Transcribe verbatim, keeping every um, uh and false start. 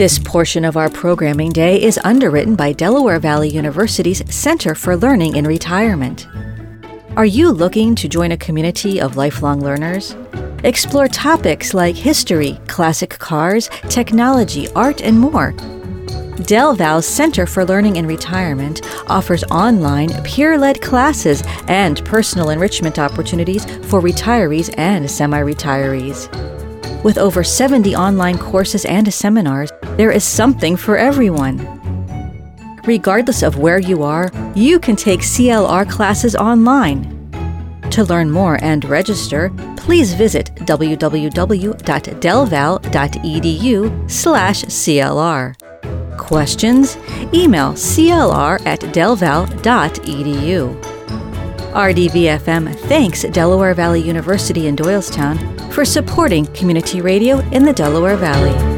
This portion of our programming day is underwritten by Delaware Valley University's Center for Learning in Retirement. Are you looking to join a community of lifelong learners? Explore topics like history, classic cars, technology, art, and more. Del Val's Center for Learning in Retirement offers online, peer-led classes and personal enrichment opportunities for retirees and semi-retirees. With over seventy online courses and seminars, there is something for everyone. Regardless of where you are, you can take C L R classes online. To learn more and register, please visit w w w dot delval dot e d u slash C L R. Questions? Email c l r at delval dot e d u. R D V F M thanks Delaware Valley University in Doylestown for supporting community radio in the Delaware Valley.